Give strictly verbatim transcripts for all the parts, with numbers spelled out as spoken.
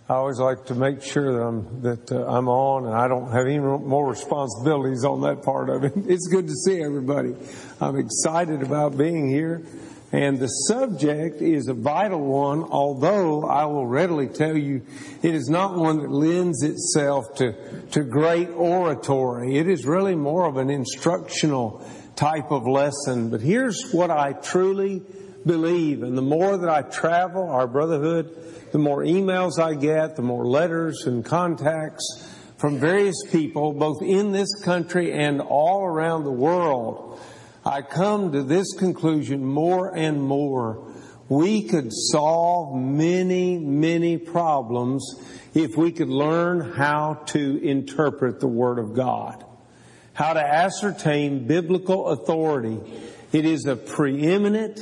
I always like to make sure that I'm, that uh, I'm on and I don't have any more responsibilities on that part of it. It's good to see everybody. I'm excited about being here. And the subject is a vital one, although I will readily tell you it is not one that lends itself to, to great oratory. It is really more of an instructional type of lesson. But here's what I truly believe. And the more that I travel, our brotherhood, the more emails I get, the more letters and contacts from various people, both in this country and all around the world, I come to this conclusion more and more. We could solve many, many problems if we could learn how to interpret the Word of God, how to ascertain biblical authority. It is a preeminent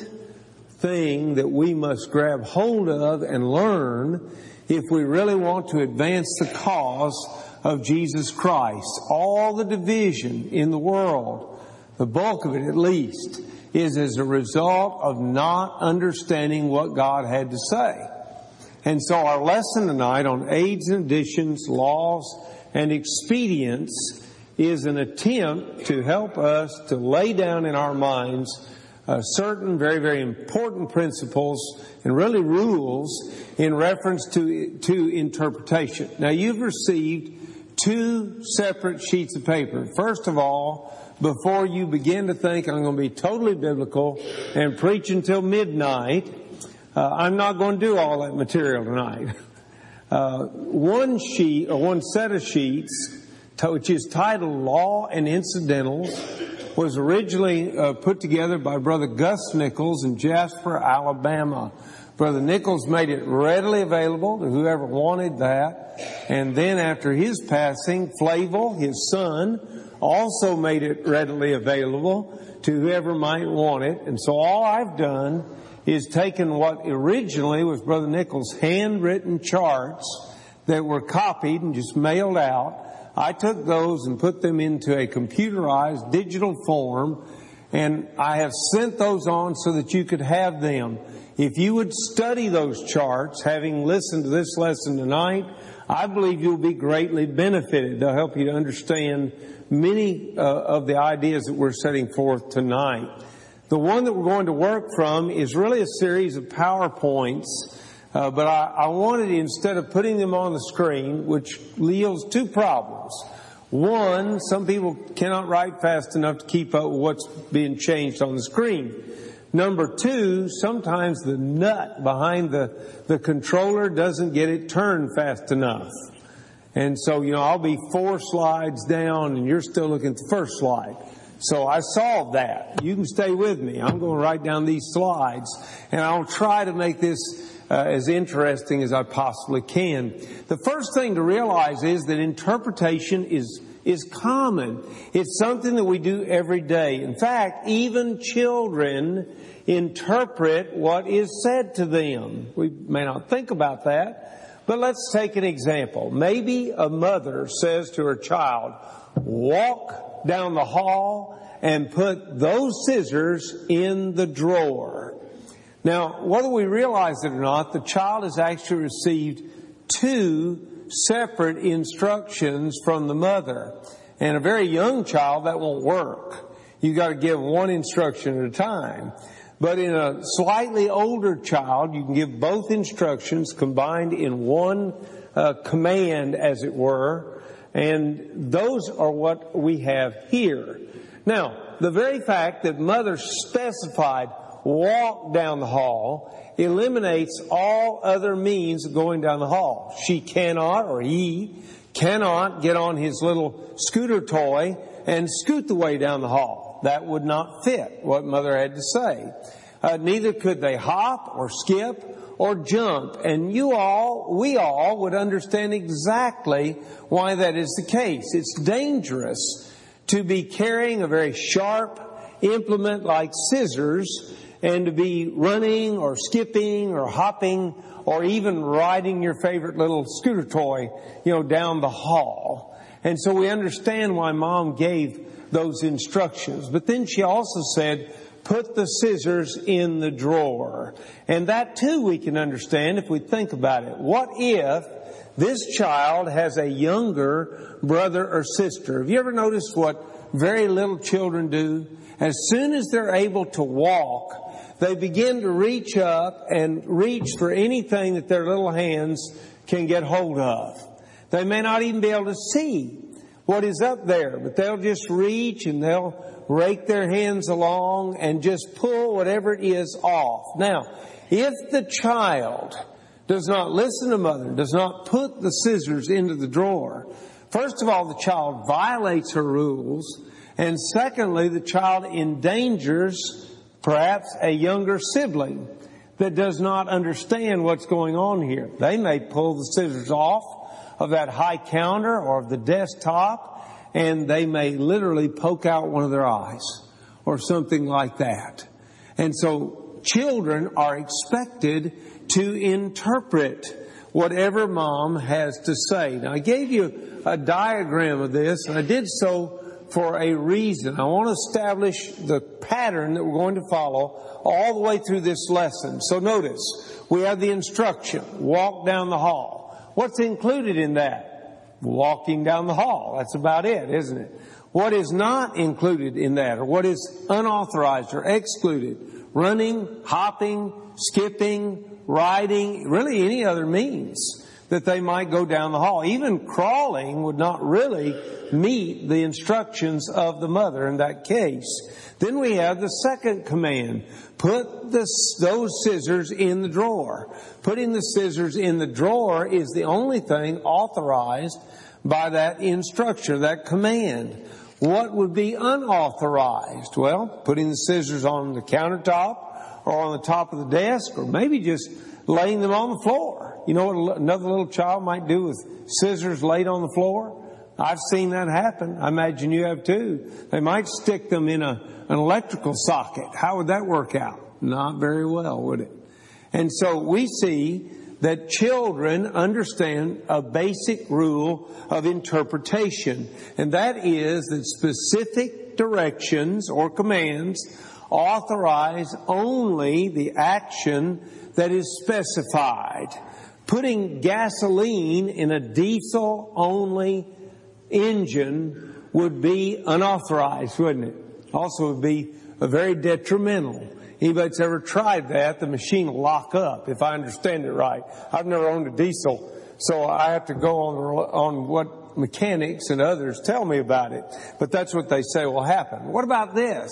thing that we must grab hold of and learn if we really want to advance the cause of Jesus Christ. All the division in the world, the bulk of it at least, is as a result of not understanding what God had to say. And so our lesson tonight on aids and additions, laws and expedients is an attempt to help us to lay down in our minds uh, certain very, very important principles and really rules in reference to, to interpretation. Now, you've received two separate sheets of paper. First of all, before you begin to think I'm going to be totally biblical and preach until midnight, uh, I'm not going to do all that material tonight. Uh, one sheet, or one set of sheets, which is titled Law and Incidentals, was originally uh, put together by Brother Gus Nichols in Jasper, Alabama. Brother Nichols made it readily available to whoever wanted that. And then after his passing, Flavel, his son, also made it readily available to whoever might want it. And so all I've done is taken what originally was Brother Nichols' handwritten charts that were copied and just mailed out. I took those and put them into a computerized digital form, and I have sent those on so that you could have them. If you would study those charts, having listened to this lesson tonight, I believe you'll be greatly benefited. They'll help you to understand many uh, of the ideas that we're setting forth tonight. The one that we're going to work from is really a series of PowerPoints, uh, but I, I wanted, instead of putting them on the screen, which yields two problems. One, some people cannot write fast enough to keep up with what's being changed on the screen. Number two, sometimes the nut behind the, the controller doesn't get it turned fast enough. And so, you know, I'll be four slides down and you're still looking at the first slide. So I solved that. You can stay with me. I'm going to write down these slides and I'll try to make this uh, as interesting as I possibly can. The first thing to realize is that interpretation is is common. It's something that we do every day. In fact, even children interpret what is said to them. We may not think about that, but let's take an example. Maybe a mother says to her child, walk down the hall and put those scissors in the drawer. Now, whether we realize it or not, the child has actually received two separate instructions from the mother. And a very young child, that won't work. You've got to give one instruction at a time. But in a slightly older child, you can give both instructions combined in one uh, command, as it were. And those are what we have here. Now, the very fact that mother specified walk down the hall eliminates all other means of going down the hall. She cannot, or he cannot, get on his little scooter toy and scoot the way down the hall. That would not fit what mother had to say. Uh, neither could they hop or skip or jump. And you all, we all would understand exactly why that is the case. It's dangerous to be carrying a very sharp implement like scissors and to be running or skipping or hopping or even riding your favorite little scooter toy, you know, down the hall. And so we understand why Mom gave those instructions. But then she also said, put the scissors in the drawer. And that too we can understand if we think about it. What if this child has a younger brother or sister? Have you ever noticed what very little children do? As soon as they're able to walk, they begin to reach up and reach for anything that their little hands can get hold of. They may not even be able to see what is up there, but they'll just reach and they'll rake their hands along and just pull whatever it is off. Now, if the child does not listen to mother, does not put the scissors into the drawer, first of all, the child violates her rules, and secondly, the child endangers perhaps a younger sibling that does not understand what's going on here. They may pull the scissors off of that high counter or of the desktop, and they may literally poke out one of their eyes or something like that. And so children are expected to interpret whatever mom has to say. Now, I gave you a diagram of this, and I did so for a reason. I want to establish the pattern that we're going to follow all the way through this lesson. So notice, we have the instruction, walk down the hall. What's included in that? Walking down the hall. That's about it, isn't it? What is not included in that, or what is unauthorized or excluded? Running, hopping, skipping, riding, really any other means that they might go down the hall. Even crawling would not really meet the instructions of the mother in that case. Then we have the second command. Put this, those scissors in the drawer. Putting the scissors in the drawer is the only thing authorized by that instruction, that command. What would be unauthorized? Well, putting the scissors on the countertop or on the top of the desk, or maybe just laying them on the floor. You know what another little child might do with scissors laid on the floor? I've seen that happen. I imagine you have too. They might stick them in a, an electrical socket. How would that work out? Not very well, would it? And so we see that children understand a basic rule of interpretation, and that is that specific directions or commands authorize only the action that is specified. Putting gasoline in a diesel-only engine would be unauthorized, wouldn't it? Also would be very detrimental. Anybody that's ever tried that, the machine will lock up, if I understand it right. I've never owned a diesel, so I have to go on on what mechanics and others tell me about it. But that's what they say will happen. What about this?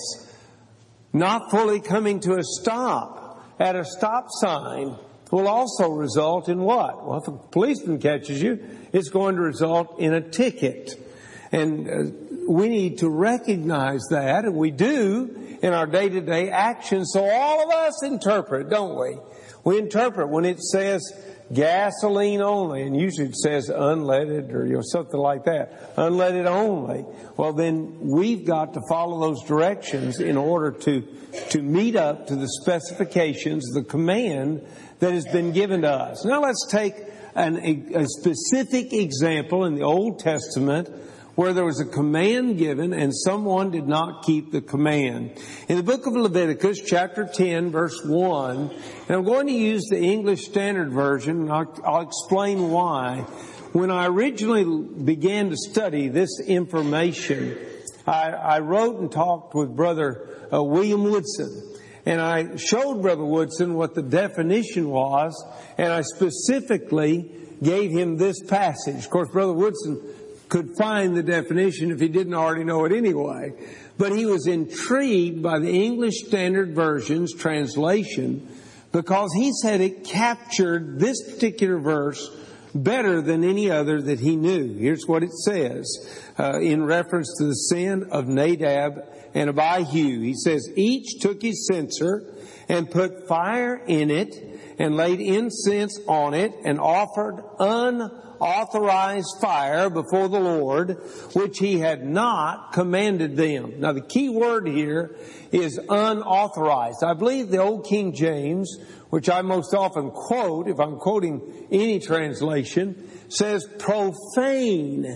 Not fully coming to a stop at a stop sign will also result in what? Well, if a policeman catches you, it's going to result in a ticket. And uh, we need to recognize that, and we do in our day-to-day actions. So all of us interpret, don't we? We interpret when it says gasoline only, and usually it says unleaded or you know something like that, unleaded only. Well, then we've got to follow those directions in order to to meet up to the specifications, the command that has been given to us. Now let's take an, a, a specific example in the Old Testament where there was a command given and someone did not keep the command. In the book of Leviticus, chapter ten, verse one, and I'm going to use the English Standard Version, and I'll, I'll explain why. When I originally began to study this information, I, I wrote and talked with Brother uh, William Woodson, and I showed Brother Woodson what the definition was, and I specifically gave him this passage. Of course, Brother Woodson could find the definition if he didn't already know it anyway. But he was intrigued by the English Standard Version's translation because he said it captured this particular verse better than any other that he knew. Here's what it says uh, in reference to the sin of Nadab and Abihu. He says, each took his censer and put fire in it and laid incense on it and offered unauthorized fire before the Lord, which he had not commanded them. Now the key word here is unauthorized. I believe the Old King James, which I most often quote, if I'm quoting any translation, says profane.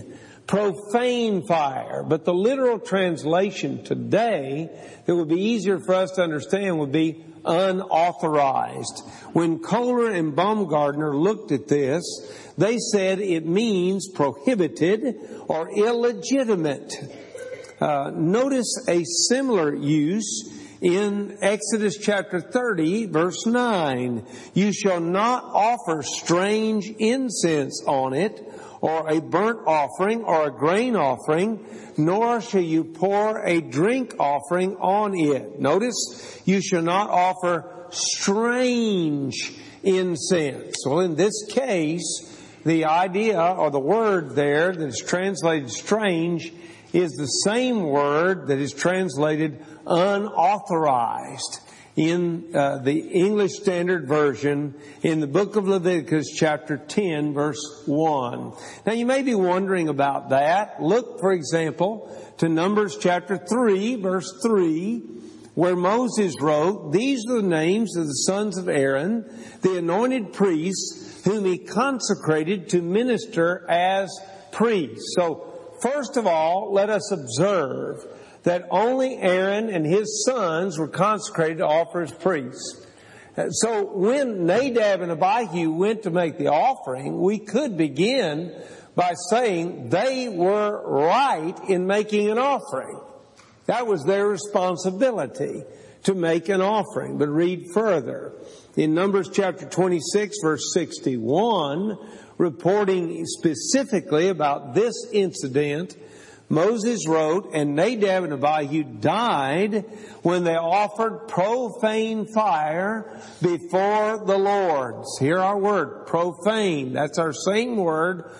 profane fire. But the literal translation today that would be easier for us to understand would be unauthorized. When Kohler and Baumgartner looked at this, they said it means prohibited or illegitimate. Uh, notice a similar use in Exodus chapter thirty, verse nine. You shall not offer strange incense on it, or a burnt offering, or a grain offering, nor shall you pour a drink offering on it. Notice, you shall not offer strange incense. Well, in this case, the idea or the word there that is translated strange is the same word that is translated unauthorized in uh, the English Standard Version in the book of Leviticus chapter ten verse one. Now you may be wondering about that. Look, for example, to Numbers chapter three verse three, where Moses wrote, "These are the names of the sons of Aaron, the anointed priests, whom he consecrated to minister as priests." So, first of all, let us observe that only Aaron and his sons were consecrated to offer as priests. So when Nadab and Abihu went to make the offering, we could begin by saying they were right in making an offering. That was their responsibility, to make an offering. But read further. In Numbers chapter twenty-six, verse sixty-one, reporting specifically about this incident, Moses wrote, "And Nadab and Abihu died when they offered profane fire before the Lord." Hear our word, profane. That's our same word,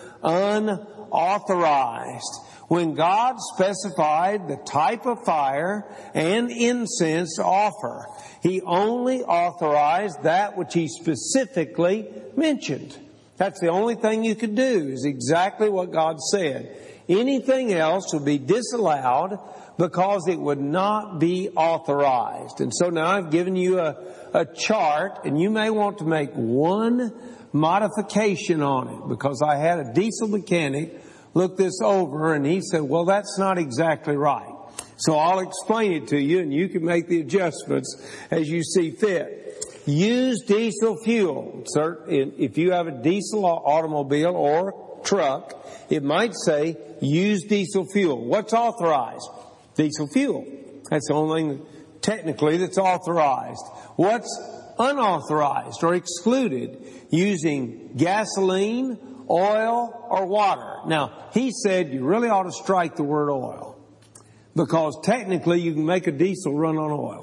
unauthorized. When God specified the type of fire and incense to offer, He only authorized that which He specifically mentioned. That's the only thing you could do, is exactly what God said. Anything else would be disallowed because it would not be authorized. And so now I've given you a, a chart, and you may want to make one modification on it, because I had a diesel mechanic look this over and he said, well, that's not exactly right. So I'll explain it to you, and you can make the adjustments as you see fit. Use diesel fuel. Sir, if you have a diesel automobile or truck, it might say use diesel fuel. What's authorized? Diesel fuel. That's the only thing technically that's authorized. What's unauthorized or excluded? Using gasoline, oil, or water. Now, he said you really ought to strike the word oil, because technically you can make a diesel run on oil.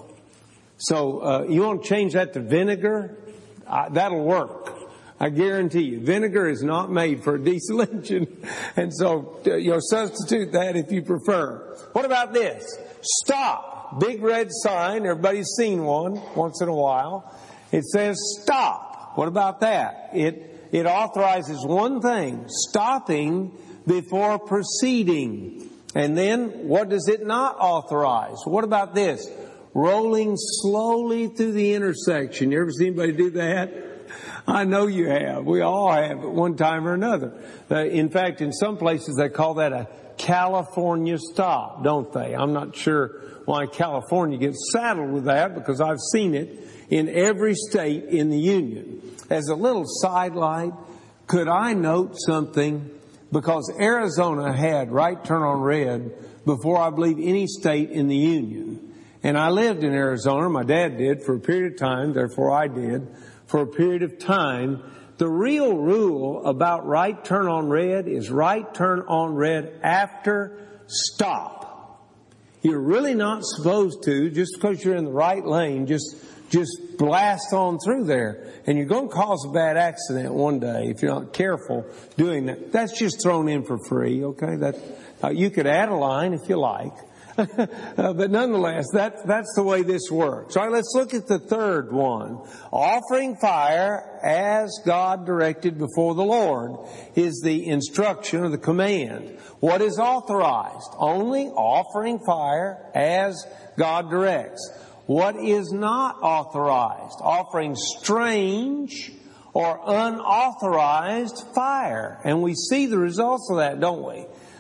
So uh, you want to change that to vinegar? Uh, that'll work. I guarantee you. Vinegar is not made for a diesel engine. And so uh, you know, substitute that if you prefer. What about this? Stop. Big red sign. Everybody's seen one once in a while. It says stop. What about that? It it authorizes one thing: stopping before proceeding. And then what does it not authorize? What about this? Rolling slowly through the intersection. You ever seen anybody do that? I know you have. We all have at one time or another. Uh, in fact, in some places they call that a California stop, don't they? I'm not sure why California gets saddled with that, because I've seen it in every state in the Union. As a little sidelight, could I note something? Because Arizona had right turn on red before, I believe, any state in the Union. And I lived in Arizona, my dad did, for a period of time, therefore I did, for a period of time. The real rule about right turn on red is right turn on red after stop. You're really not supposed to, just because you're in the right lane, just just blast on through there. And you're going to cause a bad accident one day if you're not careful doing that. That's just thrown in for free, okay? That uh, you could add a line if you like. uh, but nonetheless, that, that's the way this works. All right, let's look at the third one. Offering fire as God directed before the Lord is the instruction or the command. What is authorized? Only offering fire as God directs. What is not authorized? Offering strange or unauthorized fire. And we see the results of that, don't we?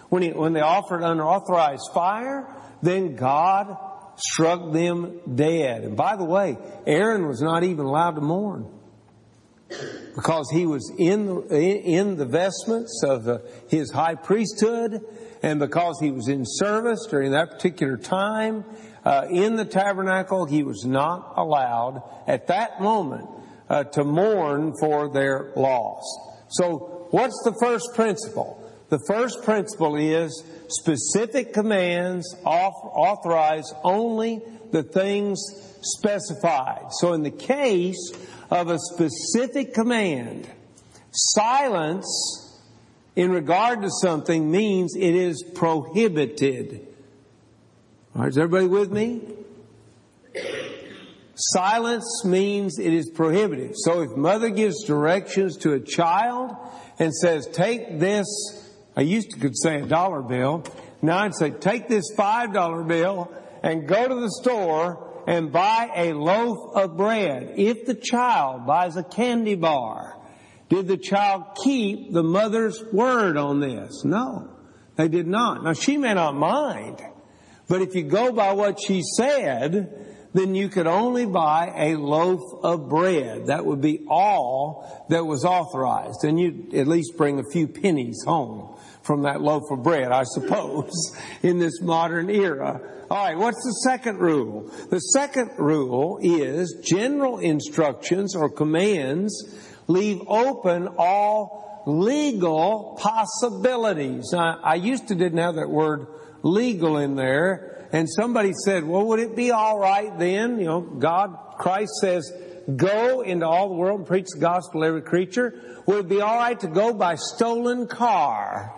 When, he, when they offered unauthorized fire, then God struck them dead. And by the way, Aaron was not even allowed to mourn, because he was in the, in the vestments of the, his high priesthood, and because he was in service during that particular time uh, in the tabernacle, he was not allowed at that moment uh, to mourn for their loss. So what's the first principle? The first principle is specific commands authorize only the things specified. So in the case of a specific command, silence in regard to something means it is prohibited. All right, is everybody with me? Silence means it is prohibited. So if mother gives directions to a child and says, take this, I used to could say a dollar bill, now I'd say, take this five dollar bill and go to the store and buy a loaf of bread. If the child buys a candy bar, did the child keep the mother's word on this? No, they did not. Now, she may not mind, but if you go by what she said, then you could only buy a loaf of bread. That would be all that was authorized. And you'd at least bring a few pennies home from that loaf of bread, I suppose, in this modern era. All right, what's the second rule? The second rule is general instructions or commands leave open all legal possibilities. Now, I used to didn't have that word legal in there, and somebody said, well, would it be all right then? You know, God, Christ says, go into all the world and preach the gospel to every creature. Would it be all right to go by stolen car?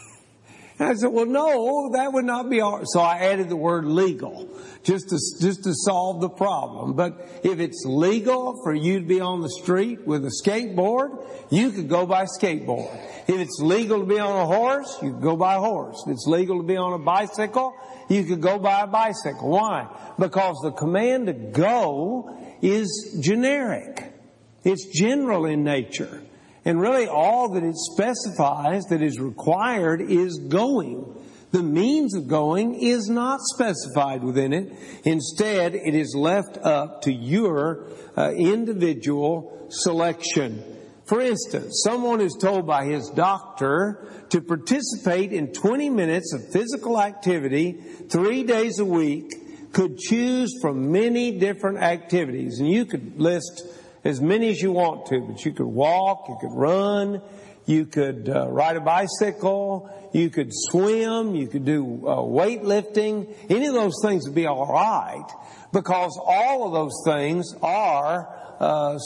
And I said, well, no, that would not be all right. So I added the word legal just to, just to solve the problem. But if it's legal for you to be on the street with a skateboard, you could go by skateboard. If it's legal to be on a horse, you could go by a horse. If it's legal to be on a bicycle, you could go by a bicycle. Why? Because the command to go is generic. It's general in nature. And really all that it specifies that is required is going. The means of going is not specified within it. Instead, it is left up to your uh, individual selection. For instance, someone is told by his doctor to participate in twenty minutes of physical activity three days a week, could choose from many different activities. And you could list as many as you want to, but you could walk, you could run, you could uh, ride a bicycle, you could swim, you could do uh, weightlifting. Any of those things would be all right, because all of those things are uh,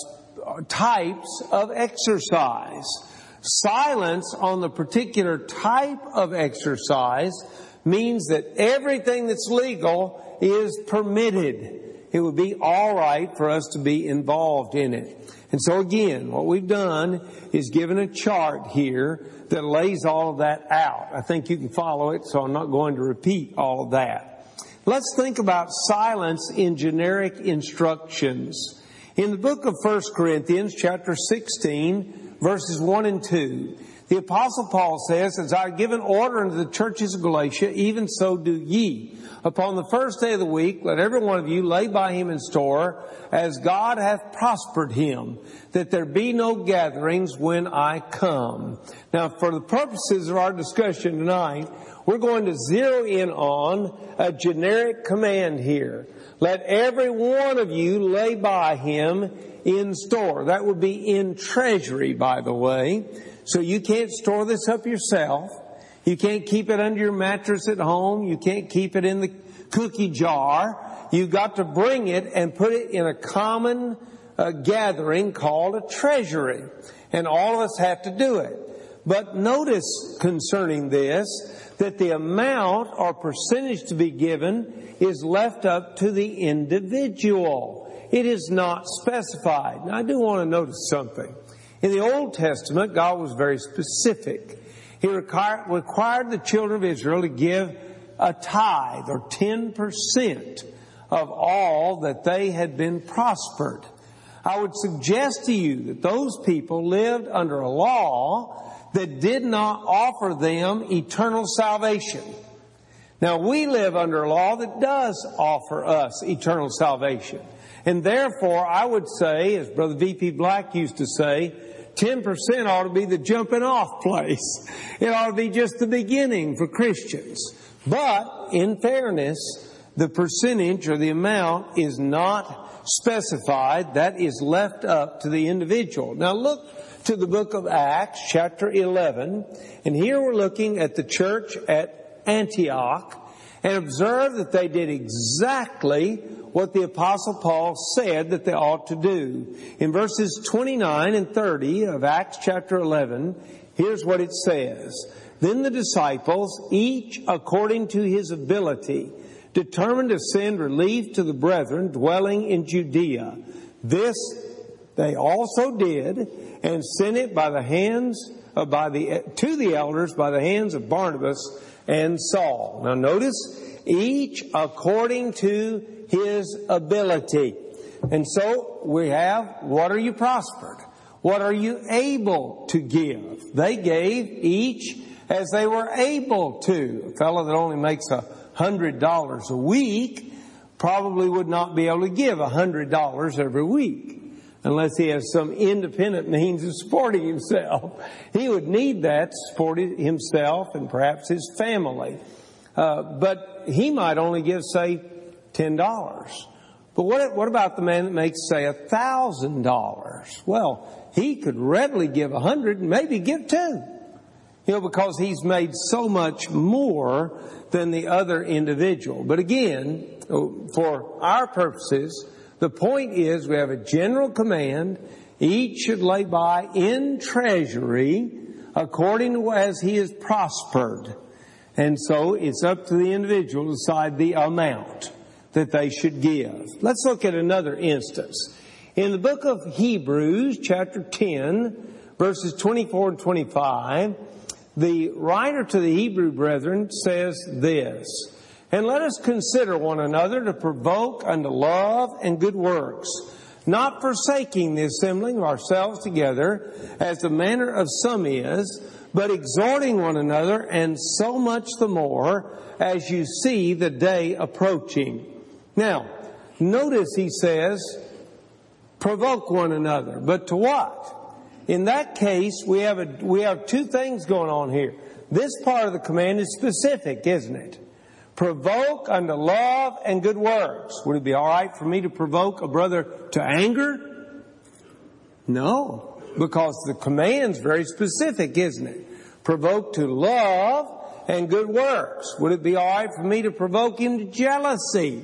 types of exercise. Silence on the particular type of exercise means that everything that's legal is permitted. It would be all right for us to be involved in it. And so again, what we've done is given a chart here that lays all of that out. I think you can follow it, so I'm not going to repeat all of that. Let's think about silence in generic instructions. In the book of First Corinthians, chapter sixteen, verses one and two, the Apostle Paul says, as I have given order unto the churches of Galatia, even so do ye. Upon the first day of the week, let every one of you lay by him in store, as God hath prospered him, that there be no gatherings when I come. Now, for the purposes of our discussion tonight, we're going to zero in on a generic command here. Let every one of you lay by him in store. That would be in treasury, by the way. So you can't store this up yourself. You can't keep it under your mattress at home. You can't keep it in the cookie jar. You've got to bring it and put it in a common uh, gathering called a treasury. And all of us have to do it. But notice concerning this that the amount or percentage to be given is left up to the individual. It is not specified. Now, I do want to notice something. In the Old Testament, God was very specific. He required, required the children of Israel to give a tithe, or ten percent of all that they had been prospered. I would suggest to you that those people lived under a law that did not offer them eternal salvation. Now, we live under a law that does offer us eternal salvation. And therefore, I would say, as Brother V P Black used to say, ten percent ought to be the jumping off place. It ought to be just the beginning for Christians. But, in fairness, the percentage or the amount is not specified. That is left up to the individual. Now look to the book of Acts, chapter eleven. And here we're looking at the church at Antioch. And observe that they did exactly what the Apostle Paul said that they ought to do. In verses twenty-nine and thirty of Acts chapter eleven, here's what it says. Then the disciples, each according to his ability, determined to send relief to the brethren dwelling in Judea. This they also did, and sent it by the hands uh, by the to the elders by the hands of Barnabas and Saul. Now notice, each according to his ability. And so we have, what are you prospered? What are you able to give? They gave each as they were able to. A fellow that only makes a hundred dollars a week probably would not be able to give a hundred dollars every week unless he has some independent means of supporting himself. He would need that to support himself and perhaps his family. Uh, but he might only give, say, ten dollars. But what, what about the man that makes, say, a thousand dollars? Well, he could readily give a hundred and maybe give two. You know, because he's made so much more than the other individual. But again, for our purposes, the point is we have a general command. Each should lay by in treasury according to as he is prospered. And so it's up to the individual to decide the amount that they should give. Let's look at another instance. In the book of Hebrews, chapter ten, verses twenty-four and twenty-five, the writer to the Hebrew brethren says this, and let us consider one another to provoke unto love and good works, not forsaking the assembling of ourselves together, as the manner of some is, but exhorting one another, and so much the more as you see the day approaching. Now, notice he says, provoke one another. But to what? In that case, we have a, we have two things going on here. This part of the command is specific, isn't it? Provoke unto love and good works. Would it be all right for me to provoke a brother to anger? No, because the command's very specific, isn't it? Provoke to love and good works. Would it be all right for me to provoke him to jealousy?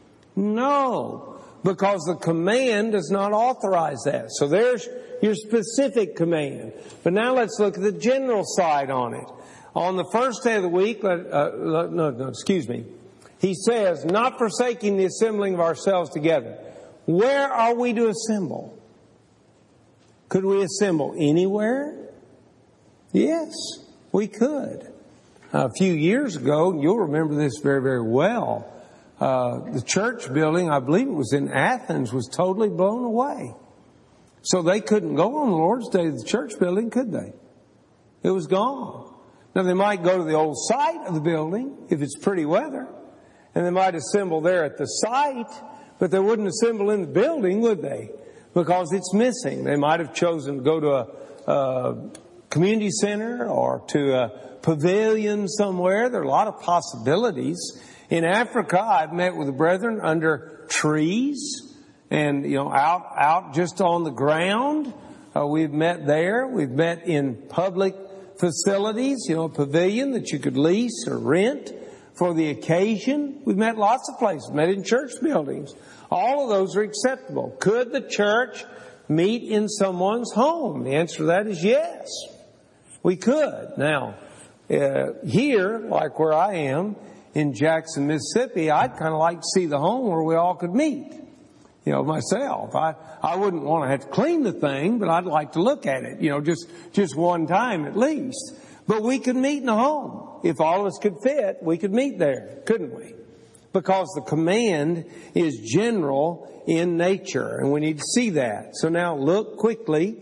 No, because the command does not authorize that. So there's your specific command. But now let's look at the general side on it. On the first day of the week, let, uh, no, no, excuse me. He says, not forsaking the assembling of ourselves together. Where are we to assemble? Could we assemble anywhere? Yes, we could. A few years ago, you'll remember this very, very well, uh, the church building, I believe it was in Athens, was totally blown away. So they couldn't go on the Lord's Day to the church building, could they? It was gone. Now they might go to the old site of the building if it's pretty weather, and they might assemble there at the site, but they wouldn't assemble in the building, would they? Because it's missing. They might have chosen to go to a, a community center or to a pavilion somewhere. There are a lot of possibilities. In Africa, I've met with the brethren under trees and, you know, out, out just on the ground. Uh, we've met there. We've met in public facilities, you know, a pavilion that you could lease or rent for the occasion. We've met lots of places, met in church buildings. All of those are acceptable. Could the church meet in someone's home? The answer to that is yes. We could. Now, uh, here, like where I am in Jackson, Mississippi, I'd kind of like to see the home where we all could meet. You know, myself, I, I wouldn't want to have to clean the thing, but I'd like to look at it, you know, just, just one time at least. But we could meet in a home. If all of us could fit, we could meet there, couldn't we? Because the command is general in nature, and we need to see that. So now look quickly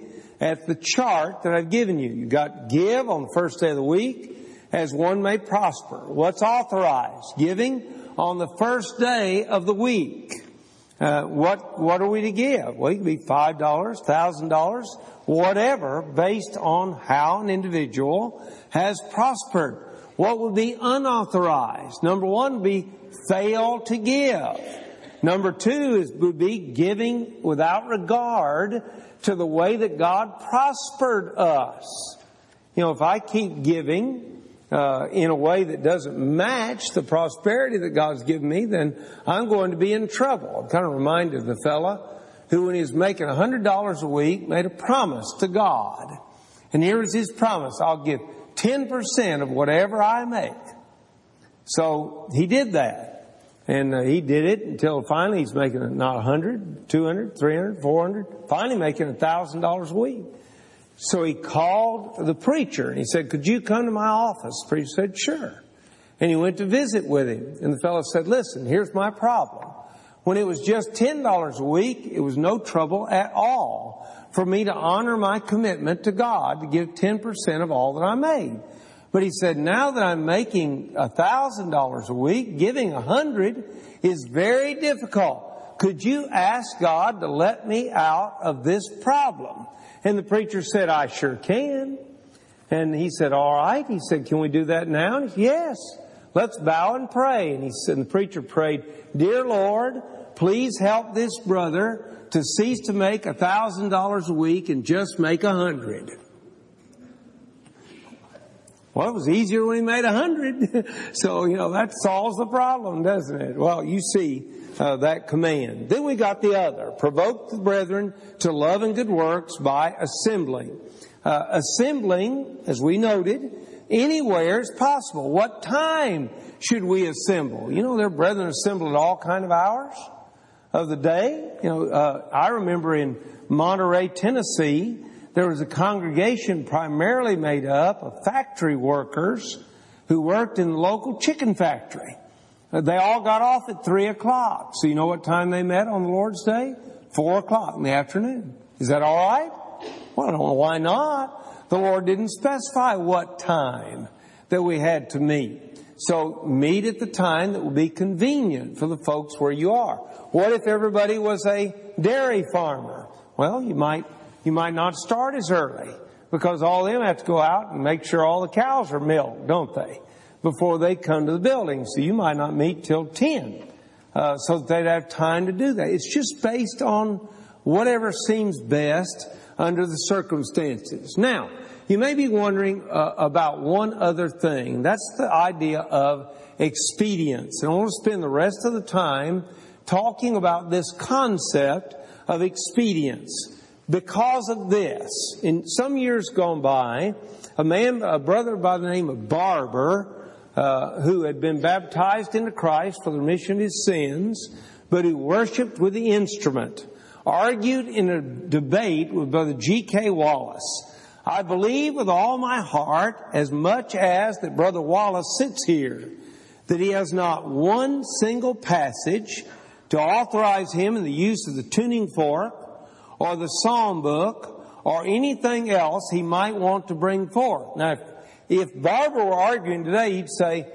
at the chart that I've given you. You got give on the first day of the week, as one may prosper. What's authorized? Giving on the first day of the week. Uh, what, what are we to give? Well, it could be five dollars, one thousand dollars, whatever, based on how an individual has prospered. What would be unauthorized? Number one would be fail to give. Number two is, would be giving without regard to the way that God prospered us. You know, if I keep giving Uh, in a way that doesn't match the prosperity that God's given me, then I'm going to be in trouble. I'm kind of reminded of the fella who, when he was making one hundred dollars a week, made a promise to God. And here was his promise: I'll give ten percent of whatever I make. So he did that. And uh, he did it until finally he's making not one hundred, two hundred, three hundred, four hundred, finally making one thousand dollars a week. So he called the preacher and he said, could you come to my office? The preacher said, sure. And he went to visit with him. And the fellow said, listen, here's my problem. When it was just ten dollars a week, it was no trouble at all for me to honor my commitment to God to give ten percent of all that I made. But he said, now that I'm making one thousand dollars a week, giving one hundred dollars is very difficult. Could you ask God to let me out of this problem? And the preacher said, I sure can. And he said, all right. He said, can we do that now? And he said, yes. Let's bow and pray. And he said, and the preacher prayed, dear Lord, please help this brother to cease to make one thousand dollars a week and just make a hundred. Well, it was easier when he made a hundred. So, you know, that solves the problem, doesn't it? Well, you see uh, that command. Then we got the other. Provoke the brethren to love and good works by assembling. Uh, assembling, as we noted, anywhere is possible. What time should we assemble? You know, there are brethren assembled at all kind of hours of the day. You know, uh, I remember in Monterey, Tennessee, there was a congregation primarily made up of factory workers who worked in the local chicken factory. They all got off at three o'clock. So you know what time they met on the Lord's Day? Four o'clock in the afternoon. Is that all right? Well, I don't know why not. The Lord didn't specify what time that we had to meet. So meet at the time that will be convenient for the folks where you are. What if everybody was a dairy farmer? Well, you might you might not start as early because all of them have to go out and make sure all the cows are milked, don't they, before they come to the building. So you might not meet till ten, uh, so that they'd have time to do that. It's just based on whatever seems best under the circumstances. Now, you may be wondering uh, about one other thing. That's the idea of expedience. And I want to spend the rest of the time talking about this concept of expedience. Because of this, in some years gone by, a man, a brother by the name of Barber, uh, who had been baptized into Christ for the remission of his sins, but who worshipped with the instrument, argued in a debate with Brother G K Wallace. I believe with all my heart, as much as that Brother Wallace sits here, that he has not one single passage to authorize him in the use of the tuning fork or the psalm book or anything else he might want to bring forth. Now, if, if Barber were arguing today, he'd say,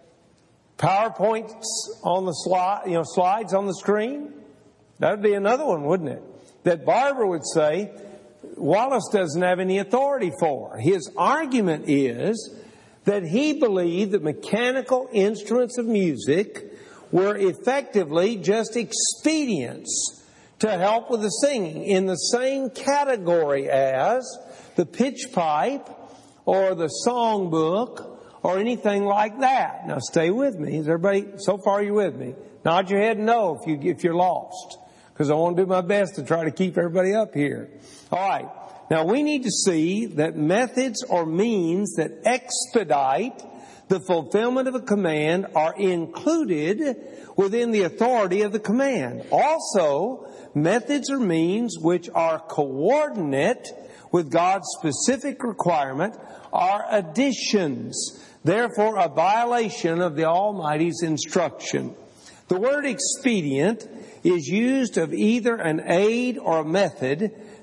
PowerPoints on the slide, you know, slides on the screen. That would be another one, wouldn't it? That Barber would say Wallace doesn't have any authority for. His argument is that he believed that mechanical instruments of music were effectively just expedients to help with the singing, in the same category as the pitch pipe or the song book or anything like that. Now stay with me. Is everybody, so far you're with me? Nod your head no if, you, if you're lost, because I want to do my best to try to keep everybody up here. All right. Now we need to see that methods or means that expedite the fulfillment of a command are included within the authority of the command. Also, methods or means which are coordinate with God's specific requirement are additions, therefore a violation of the Almighty's instruction. The word expedient is used of either an aid or a method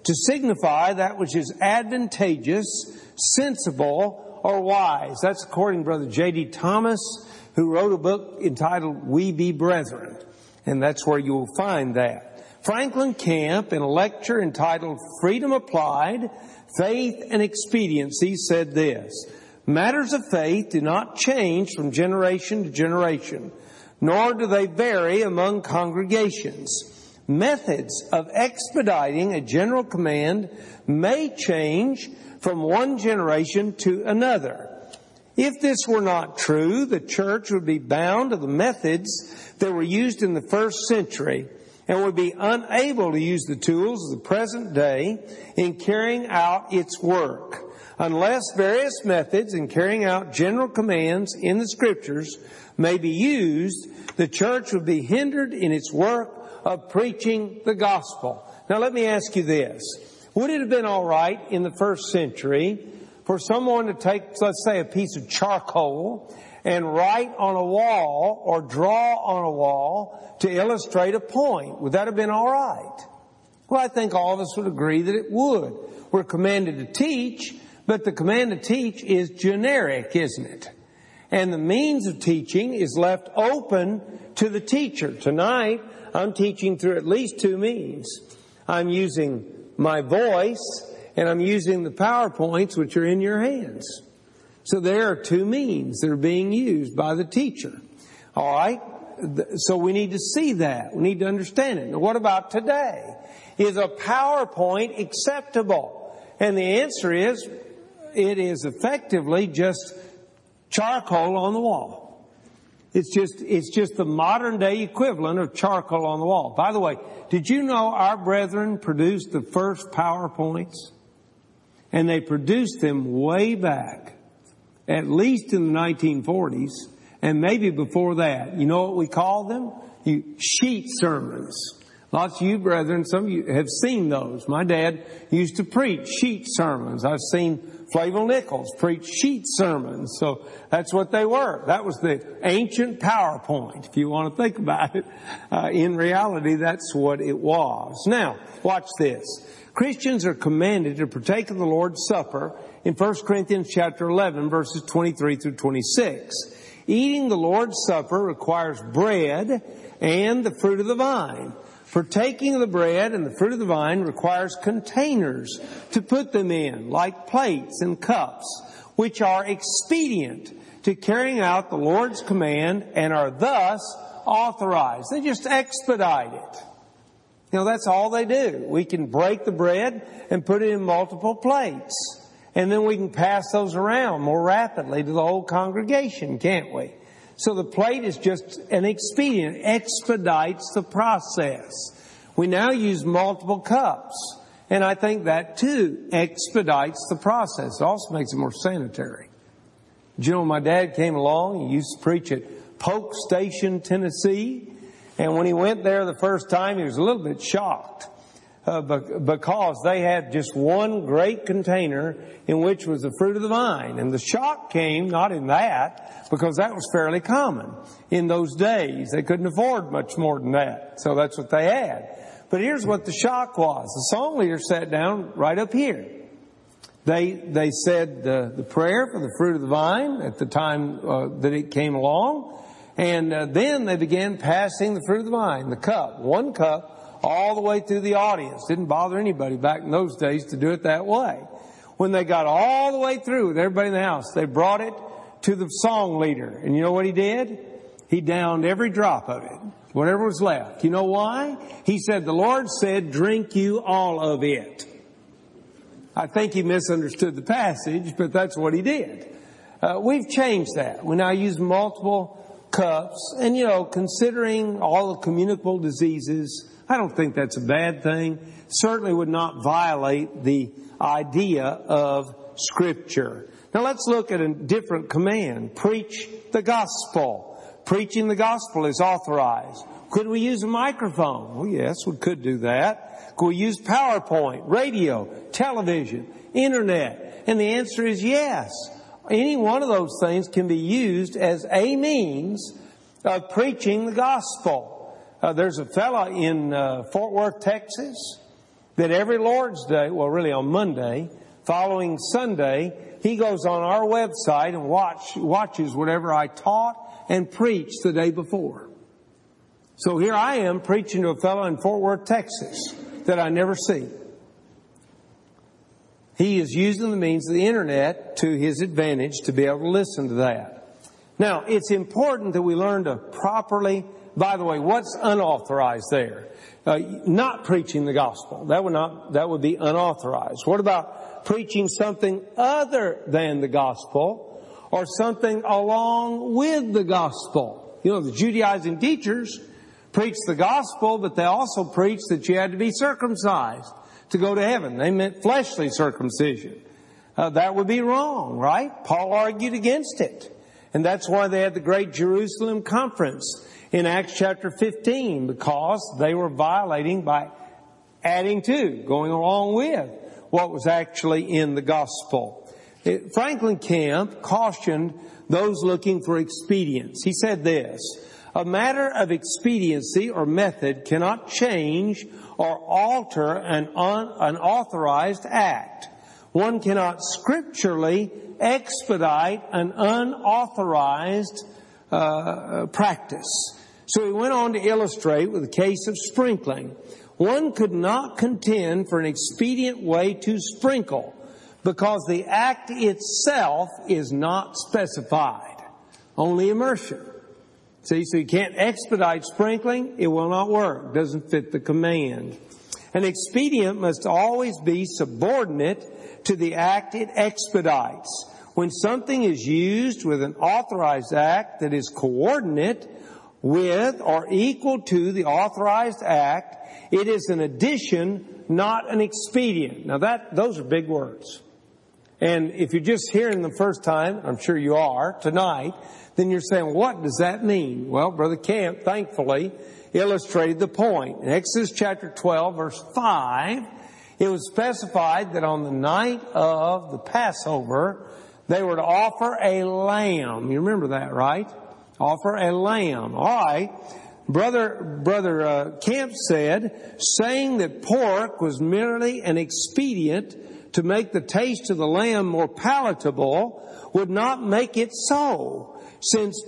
to signify that which is advantageous, sensible, or wise. That's according to Brother J D Thomas, who wrote a book entitled We Be Brethren. And that's where you'll find that. Franklin Camp, in a lecture entitled Freedom Applied, Faith and Expediency, said this: matters of faith do not change from generation to generation, nor do they vary among congregations. Methods of expediting a general command may change from one generation to another. If this were not true, the church would be bound to the methods that were used in the first century and would be unable to use the tools of the present day in carrying out its work. Unless various methods in carrying out general commands in the Scriptures may be used, the church would be hindered in its work of preaching the gospel. Now let me ask you this. Would it have been all right in the first century for someone to take, let's say, a piece of charcoal and write on a wall or draw on a wall to illustrate a point? Would that have been all right? Well, I think all of us would agree that it would. We're commanded to teach, but the command to teach is generic, isn't it? And the means of teaching is left open to the teacher. Tonight, I'm teaching through at least two means. I'm using my voice, and I'm using the PowerPoints, which are in your hands. So there are two means that are being used by the teacher. All right? So we need to see that. We need to understand it. Now, what about today? Is a PowerPoint acceptable? And the answer is, it is effectively just charcoal on the wall. It's just, it's just the modern day equivalent of charcoal on the wall. By the way, did you know our brethren produced the first PowerPoints? And they produced them way back, at least in the nineteen forties, and maybe before that. You know what we call them? You, sheet sermons. Lots of you brethren, some of you have seen those. My dad used to preach sheet sermons. I've seen Flavel Nichols preach sheet sermons. So that's what they were. That was the ancient PowerPoint, if you want to think about it. Uh, in reality, that's what it was. Now, watch this. Christians are commanded to partake of the Lord's Supper in First Corinthians chapter eleven, verses twenty-three through twenty-six. Eating the Lord's Supper requires bread and the fruit of the vine. Partaking of the bread and the fruit of the vine requires containers to put them in, like plates and cups, which are expedient to carrying out the Lord's command and are thus authorized. They just expedite it. You know, that's all they do. We can break the bread and put it in multiple plates. And then we can pass those around more rapidly to the whole congregation, can't we? So the plate is just an expedient, expedites the process. We now use multiple cups, and I think that too expedites the process. It also makes it more sanitary. Do you know, my dad came along, he used to preach at Polk Station, Tennessee, and when he went there the first time, he was a little bit shocked. Uh, because they had just one great container in which was the fruit of the vine. And the shock came not in that, because that was fairly common in those days. They couldn't afford much more than that. So that's what they had. But here's what the shock was. The song leader sat down right up here. They they said uh, the prayer for the fruit of the vine at the time uh, that it came along. And uh, then they began passing the fruit of the vine, the cup, one cup, all the way through the audience. Didn't bother anybody back in those days to do it that way. When they got all the way through with everybody in the house, they brought it to the song leader. And you know what he did? He downed every drop of it, whatever was left. You know why? He said, the Lord said, drink you all of it. I think he misunderstood the passage, but that's what he did. Uh, we've changed that. We now use multiple cups. And, you know, considering all the communicable diseases, I don't think that's a bad thing. Certainly would not violate the idea of Scripture. Now let's look at a different command. Preach the gospel. Preaching the gospel is authorized. Could we use a microphone? Well, yes, we could do that. Could we use PowerPoint, radio, television, internet? And the answer is yes. Any one of those things can be used as a means of preaching the gospel. Uh, there's a fella in uh, Fort Worth, Texas, that every Lord's Day, well really on Monday, following Sunday, he goes on our website and watch, watches whatever I taught and preached the day before. So here I am preaching to a fellow in Fort Worth, Texas, that I never see. He is using the means of the internet to his advantage to be able to listen to that. Now, it's important that we learn to properly, by the way, what's unauthorized there? Uh, not preaching the gospel. That would not, that would be unauthorized. What about preaching something other than the gospel or something along with the gospel? You know, the Judaizing teachers preached the gospel, but they also preached that you had to be circumcised to go to heaven. They meant fleshly circumcision. Uh, that would be wrong, right? Paul argued against it. And that's why they had the great Jerusalem conference in Acts chapter fifteen, because they were violating by adding to, going along with what was actually in the gospel. It, Franklin Camp cautioned those looking for expedience. He said this: a matter of expediency or method cannot change or alter an un, unauthorized act. One cannot scripturally expedite an unauthorized uh, practice. So he went on to illustrate with the case of sprinkling. One could not contend for an expedient way to sprinkle because the act itself is not specified. Only immersion. See, so you can't expedite sprinkling. It will not work. Doesn't fit the command. An expedient must always be subordinate to the act it expedites. When something is used with an authorized act that is coordinate with or equal to the authorized act, it is an addition, not an expedient. Now that, those are big words. And if you're just hearing them the first time, I'm sure you are tonight, then you're saying, what does that mean? Well, Brother Camp, thankfully, illustrated the point. In Exodus chapter twelve, verse five, it was specified that on the night of the Passover, they were to offer a lamb. You remember that, right? Offer a lamb. All right. Brother, Brother uh, Camp said, saying that pork was merely an expedient to make the taste of the lamb more palatable would not make it so, since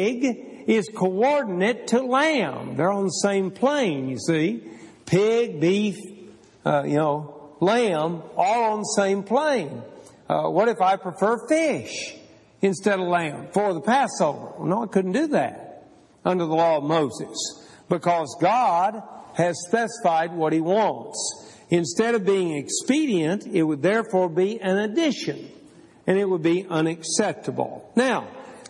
pig is coordinate to lamb. They're on the same plane, you see. Pig, beef, uh, you know, lamb, all on the same plane. Uh, what if I prefer fish instead of lamb for the Passover? Well, no, I couldn't do that under the law of Moses, because God has specified what He wants. Instead of being expedient, it would therefore be an addition, and it would be unacceptable. Now,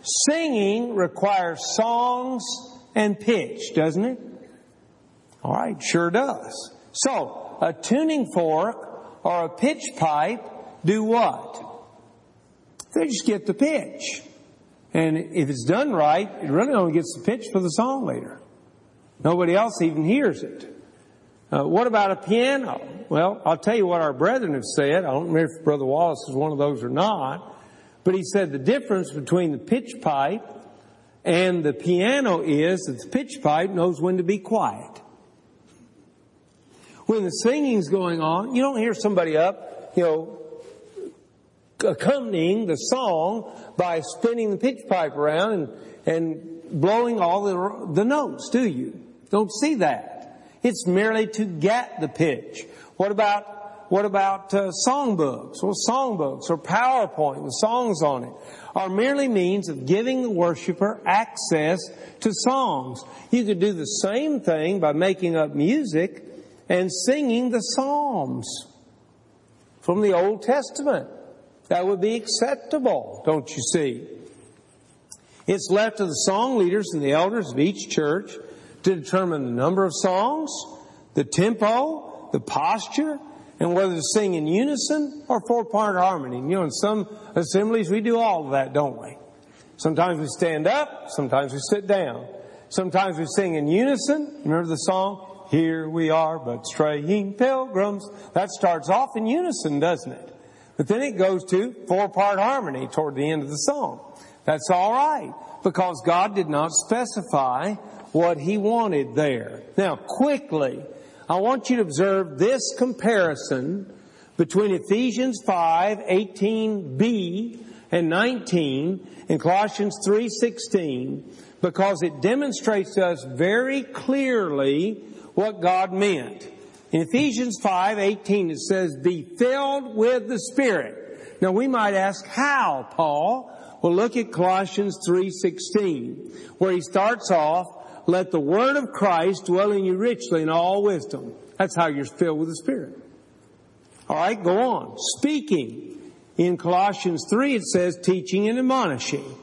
singing requires songs and pitch, doesn't it? All right, sure does. So, a tuning fork or a pitch pipe do what? They just get the pitch. And if it's done right, it really only gets the pitch for the song leader. Nobody else even hears it. Uh, what about a piano? Well, I'll tell you what our brethren have said. I don't remember if Brother Wallace is one of those or not. But he said the difference between the pitch pipe and the piano is that the pitch pipe knows when to be quiet. When the singing's going on, you don't hear somebody up, you know, accompanying the song by spinning the pitch pipe around and, and blowing all the, the notes, do you? Don't see that. It's merely to get the pitch. What about, what about uh, songbooks? Well, songbooks or PowerPoint with songs on it are merely means of giving the worshiper access to songs. You could do the same thing by making up music and singing the Psalms from the Old Testament. That would be acceptable, don't you see? It's left to the song leaders and the elders of each church to determine the number of songs, the tempo, the posture, and whether to sing in unison or four-part harmony. You know, in some assemblies we do all of that, don't we? Sometimes we stand up, sometimes we sit down. Sometimes we sing in unison. Remember the song, "Here we are but straying pilgrims"? That starts off in unison, doesn't it? But then it goes to four-part harmony toward the end of the song. That's all right, because God did not specify what He wanted there. Now, quickly, I want you to observe this comparison between Ephesians five, eighteen b and nineteen and Colossians three, sixteen, because it demonstrates to us very clearly what God meant. In Ephesians five, eighteen it says, be filled with the Spirit. Now we might ask, how, Paul? Well, look at Colossians three, sixteen, where he starts off, let the word of Christ dwell in you richly in all wisdom. That's how you're filled with the Spirit. All right, go on. Speaking. In Colossians three, it says teaching and admonishing.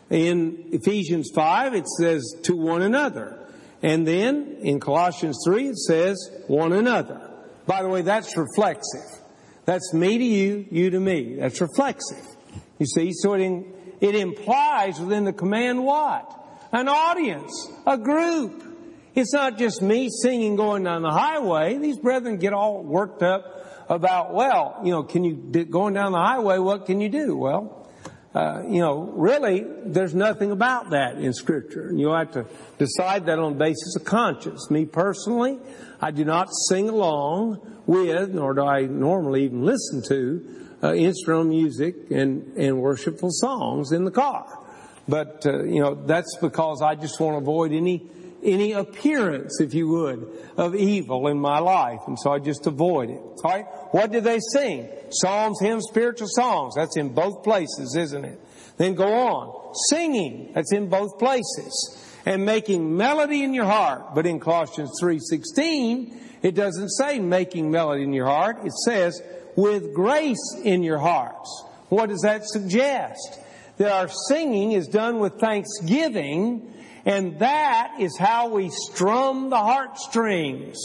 In Ephesians five, it says to one another. And then in Colossians three, it says one another. By the way, that's reflexive. That's me to you, you to me. That's reflexive. You see, so it, in, it implies within the command what? An audience, a group. It's not just me singing going down the highway. These brethren get all worked up about, well, you know, can you, going down the highway, what can you do? Well, uh, you know, really, there's nothing about that in Scripture. And you'll have to decide that on the basis of conscience. Me personally, I do not sing along with, nor do I normally even listen to, uh, instrumental music and, and worshipful songs in the car. But, uh, you know, that's because I just want to avoid any any appearance, if you would, of evil in my life. And so I just avoid it. All right? What did they sing? Psalms, hymns, spiritual songs. That's in both places, isn't it? Then go on. Singing. That's in both places. And making melody in your heart. But in Colossians three sixteen, it doesn't say making melody in your heart. It says with grace in your hearts. What does that suggest? That our singing is done with thanksgiving, and that is how we strum the heartstrings.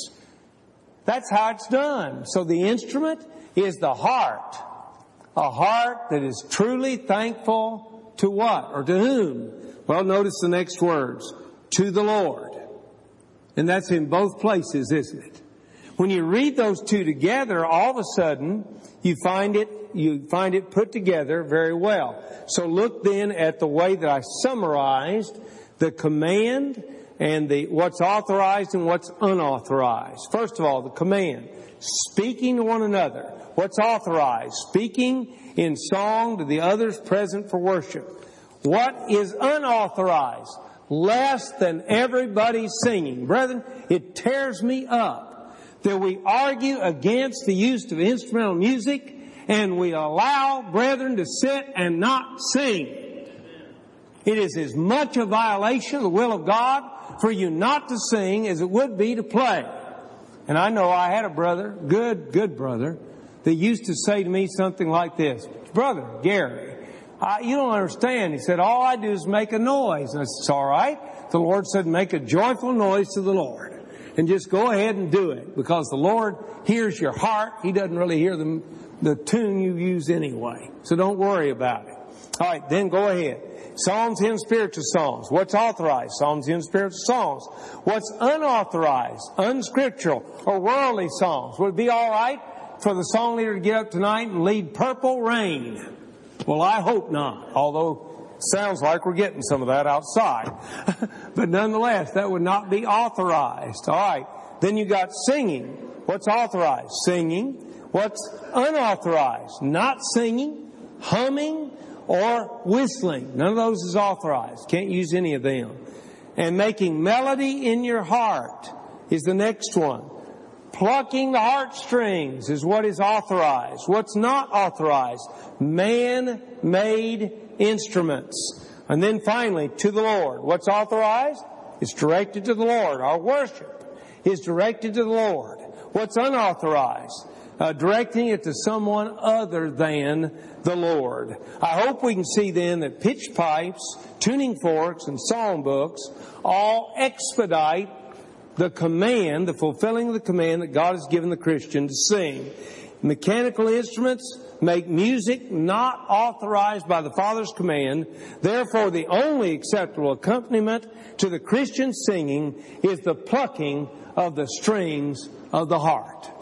That's how it's done. So the instrument is the heart. A heart that is truly thankful to what? Or to whom? Well, notice the next words. To the Lord. And that's in both places, isn't it? When you read those two together, all of a sudden, you find it, you find it put together very well. So look then at the way that I summarized the command and the what's authorized and what's unauthorized. First of all, the command, speaking to one another. What's authorized? Speaking in song to the others present for worship. What is unauthorized? Less than everybody singing. Brethren, it tears me up that we argue against the use of instrumental music and we allow brethren to sit and not sing. It is as much a violation of the will of God for you not to sing as it would be to play. And I know I had a brother, good, good brother, that used to say to me something like this, Brother Gary, I, you don't understand. He said, all I do is make a noise. And I said, it's all right. The Lord said, make a joyful noise to the Lord. And just go ahead and do it. Because the Lord hears your heart. He doesn't really hear the, the tune you use anyway. So don't worry about it. All right, then go ahead. Psalms, hymns, spiritual songs. What's authorized? Psalms, hymns, spiritual songs. What's unauthorized? Unscriptural or worldly songs. Would it be all right for the song leader to get up tonight and lead Purple Rain? Well, I hope not. Although it sounds like we're getting some of that outside. But nonetheless, that would not be authorized. All right. Then you got singing. What's authorized? Singing. What's unauthorized? Not singing, humming, or whistling. None of those is authorized. Can't use any of them. And making melody in your heart is the next one. Plucking the heartstrings is what is authorized. What's not authorized? Man-made instruments. And then finally, to the Lord. What's authorized? It's directed to the Lord. Our worship is directed to the Lord. What's unauthorized? Uh, directing it to someone other than the Lord. I hope we can see then that pitch pipes, tuning forks, and psalm books all expedite the command, the fulfilling of the command that God has given the Christian to sing. Mechanical instruments make music not authorized by the Father's command. Therefore, the only acceptable accompaniment to the Christian singing is the plucking of the strings of the heart.